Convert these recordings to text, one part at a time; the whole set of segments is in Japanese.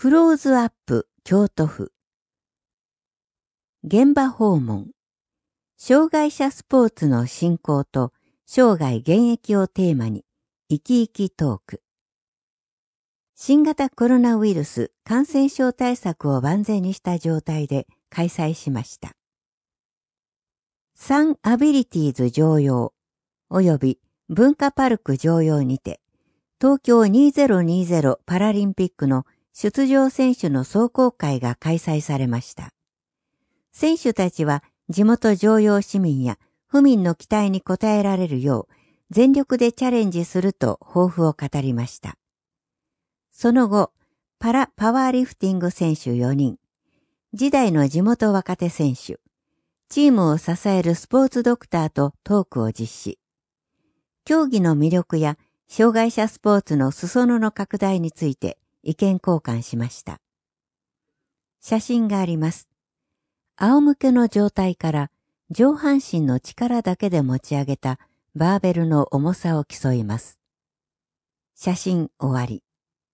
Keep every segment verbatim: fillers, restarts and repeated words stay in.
クローズアップ京都府現場訪問障害者スポーツの振興と生涯現役をテーマに生き生きトーク新型コロナウイルス感染症対策を万全にした状態で開催しました。サンアビリティーズ常用及び文化パルク常用にて東京にせんにじゅうパラリンピックの出場選手の壮行会が開催されました。選手たちは地元常用市民や府民の期待に応えられるよう全力でチャレンジすると抱負を語りました。その後、パラパワーリフティング選手よにん、時代の地元若手選手、チームを支えるスポーツドクターとトークを実施。競技の魅力や障害者スポーツの裾野の拡大について意見交換しました。写真があります。仰向けの状態から上半身の力だけで持ち上げたバーベルの重さを競います。写真終わり。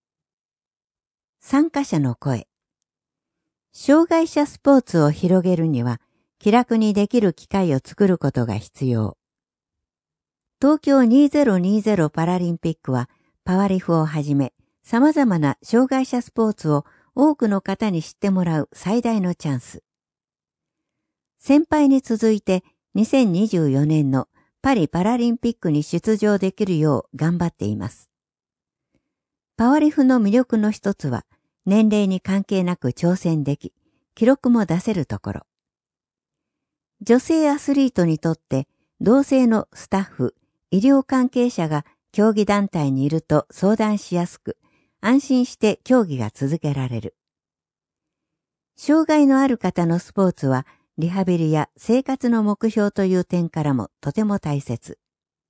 参加者の声。障害者スポーツを広げるには気楽にできる機会を作ることが必要。東京にせんにじゅうパラリンピックはパワリフをはじめ様々な障害者スポーツを多くの方に知ってもらう最大のチャンス。先輩に続いてにせんにじゅうよねんのパリパラリンピックに出場できるよう頑張っています。パワリフの魅力の一つは年齢に関係なく挑戦でき、記録も出せるところ。女性アスリートにとって同性のスタッフ、医療関係者が競技団体にいると相談しやすく、安心して競技が続けられる。障害のある方のスポーツはリハビリや生活の目標という点からもとても大切。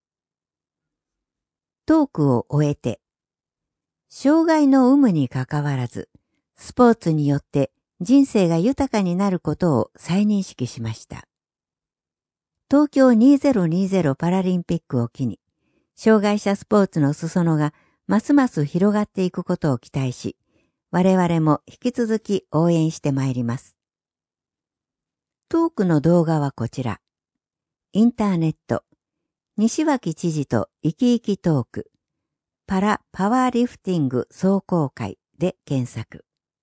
トークを終えて、障害の有無にかかわらず、スポーツによって人生が豊かになることを再認識しました。東京にせんにじゅうパラリンピックを機に、障害者スポーツの裾野がますます広がっていくことを期待し、我々も引き続き応援してまいります。トークの動画はこちら。インターネット、西脇知事と生き生きトーク、パラパワーリフティング壮行会で検索。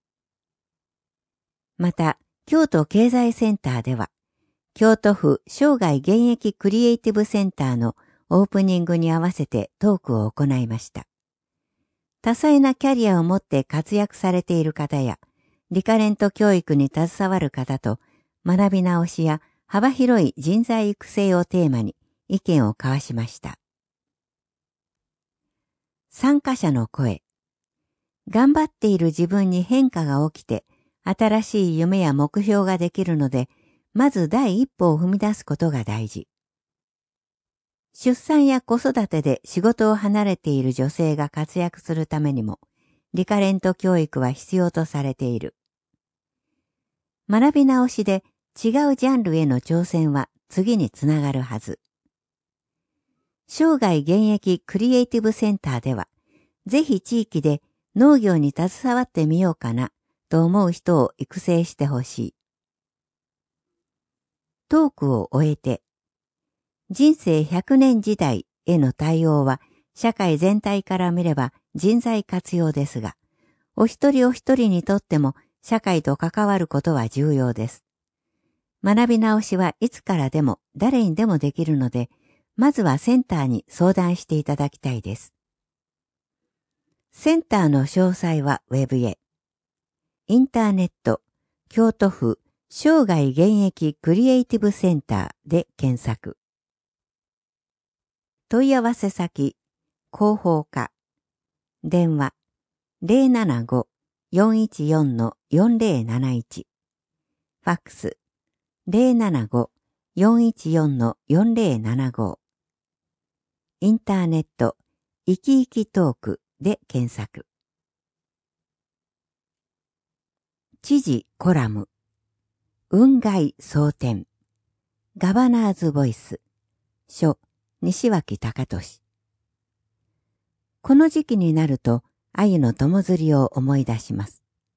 また、京都経済センターでは、京都府生涯現役クリエイティブセンターのオープニングに合わせてトークを行いました。多彩なキャリアを持って活躍されている方や、リカレント教育に携わる方と、学び直しや幅広い人材育成をテーマに意見を交わしました。参加者の声。頑張っている自分に変化が起きて、新しい夢や目標ができるので、まず第一歩を踏み出すことが大事。出産や子育てで仕事を離れている女性が活躍するためにも、リカレント教育は必要とされている。学び直しで違うジャンルへの挑戦は次につながるはず。生涯現役クリエイティブセンターでは、ぜひ地域で農業に携わってみようかなと思う人を育成してほしい。トークを終えて、人生ひゃくねん時代への対応は社会全体から見れば人材活用ですが、お一人お一人にとっても社会と関わることは重要です。学び直しはいつからでも誰にでもできるので、まずはセンターに相談していただきたいです。センターの詳細はウェブへ。インターネット、京都府生涯現役クリエイティブセンターで検索。問い合わせ先、広報課。電話、ゼロななご よんいちよん よんゼロなないち。ファックス、ゼロななご よんいちよん よんゼロななご。インターネット、生き生きトークで検索。知事コラム、雲外蒼天、ガバナーズボイス、書、西脇隆俊。この時期になると、鮎の友釣りを思い出します。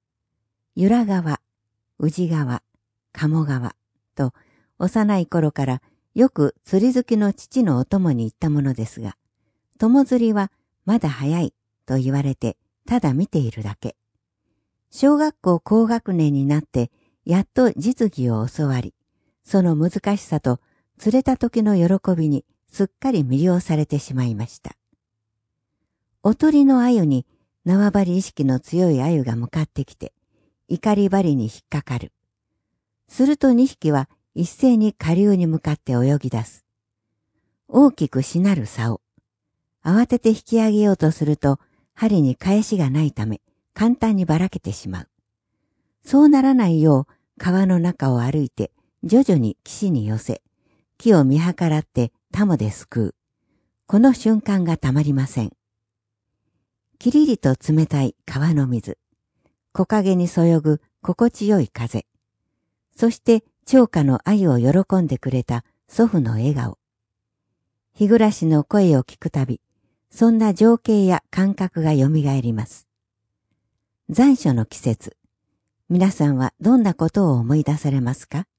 由良川、宇治川、鴨川と幼い頃からよく釣り好きの父のお供に行ったものですが、友釣りはまだ早いと言われてただ見ているだけ。小学校高学年になってやっと実技を教わり、その難しさと釣れた時の喜びにすっかり魅了されてしまいました。おとりの鮎に縄張り意識の強い鮎が向かってきて、怒り針に引っかかる。するとにひきは一斉に下流に向かって泳ぎ出す。大きくしなる竿。慌てて引き上げようとすると、針に返しがないため、簡単にばらけてしまう。そうならないよう、川の中を歩いて、徐々に岸に寄せ、木を見計らってタモですくう。この瞬間がたまりません。きりりと冷たい川の水。木陰にそよぐ心地よい風。そして釣果の鮎を喜んでくれた祖父の笑顔。日暮らしの声を聞くたび、そんな情景や感覚がよみがえります。残暑の季節、皆さんはどんなことを思い出されますか？